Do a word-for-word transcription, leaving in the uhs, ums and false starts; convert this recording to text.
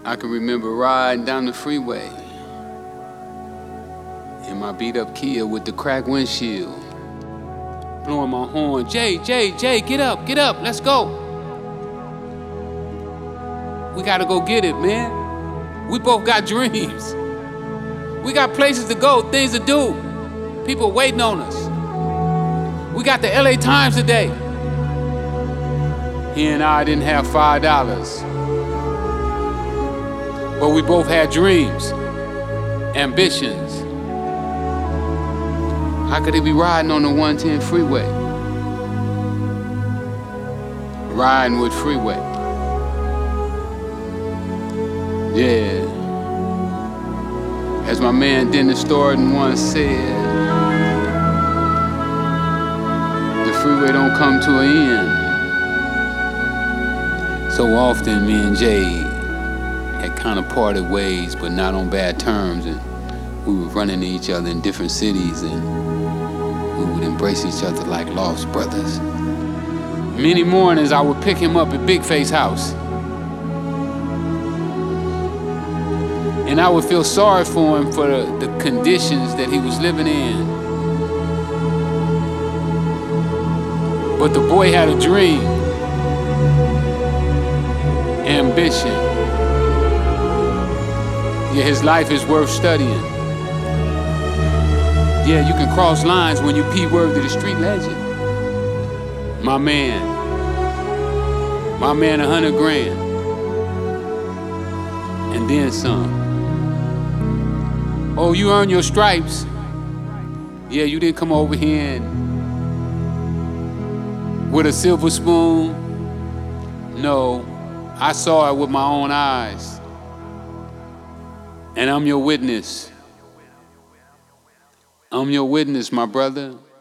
I can remember riding down the freeway in my beat up Kia with the cracked windshield, blowing my horn. Jay, Jay, Jay, get up, get up, let's go. We gotta go get it, man. We both got dreams. We got places to go, things to do. People waiting on us. We got the L A Times today. He and I didn't have five dollars. But we both had dreams, ambitions. How could he be riding on the one ten freeway? Riding with Freeway. Yeah. As my man Dennis Thornton once said, the freeway don't come to an end. So often me and Jay had kind of parted ways, but not on bad terms, and we were running to each other in different cities, and we would embrace each other like lost brothers. Many mornings I would pick him up at Big Face house, and I would feel sorry for him for the, the conditions that he was living in. But the boy had a dream, ambition. Yeah, his life is worth studying. Yeah, you can cross lines when you P-word to the street legend. My man, my man, a hundred grand, and then some. Oh, you earned your stripes. Yeah, you didn't come over here and with a silver spoon. No, I saw it with my own eyes. And I'm your witness. I'm your witness, my brother.